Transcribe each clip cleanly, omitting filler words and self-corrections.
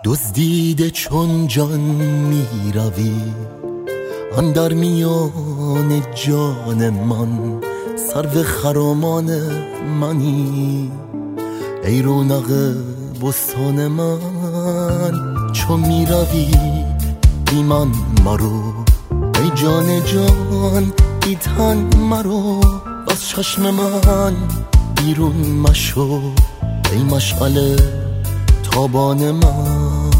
دزدیده چون جان می روی اندر میان جان من، سرو خرامان منی ای رونق بستان من. چو می روی بی من مرو ای جان جان، بی تن مرو از چشم من بیرون مشو ای مشعل تابان من.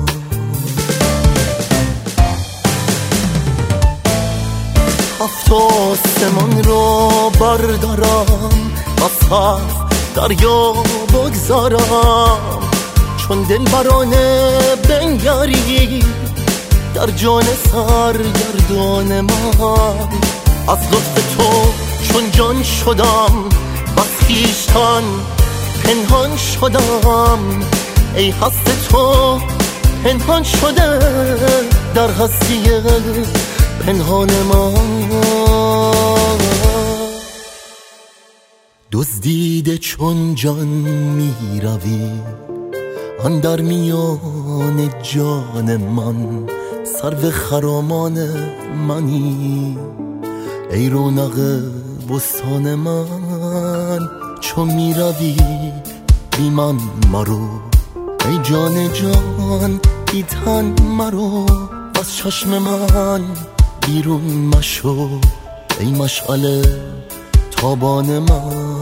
هفت آسمان را بردارم از هفت دریا بگذارم، چون دل برانه بنگری در جان سرگردان من. از لطف تو چون جان شدم بس خویشتن پنهان شدم، ای هست تو پنهان شده در هستی پنهان من. دزدیده چون جان می روی اندر میان جان من، سرو خرامان منی ای رونق بستان من. چو می روی بی من مرو ای جان جان، بی تن مرو از چشم من بیرون مشو ای مشعل تابان من.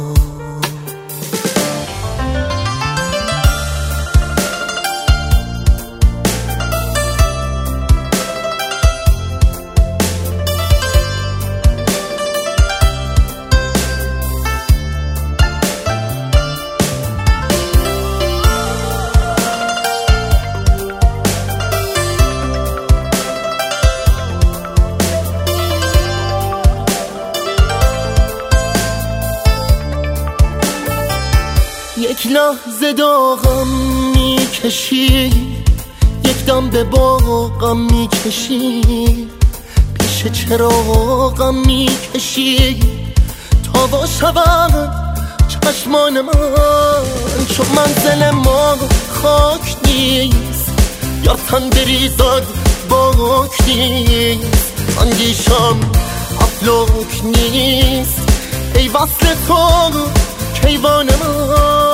یک لحظه داغم میکشی، یک دم به باغم میکشی، پیش چراغم میکشی تا وا شود چشمان من. چون منزل ما خاک نیست یا تن بریزد باک نیست، اندیشم افلاک نیست ای وصل تو کیوان من.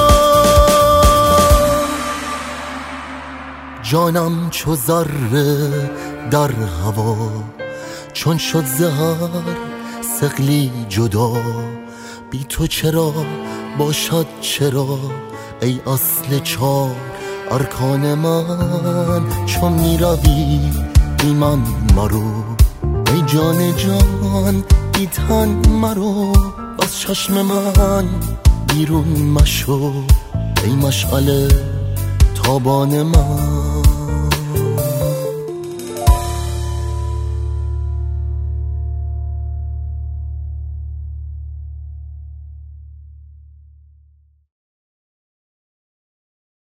جانم چو ذره در هوا چون شد زهر ثقلی جدا، بی تو چرا باشد چرا ای اصل چار ارکان من. چون می روی بی من مرو ای جان جان، بی تن مرو از چشم من بیرون مشو ای مشعل تابان من.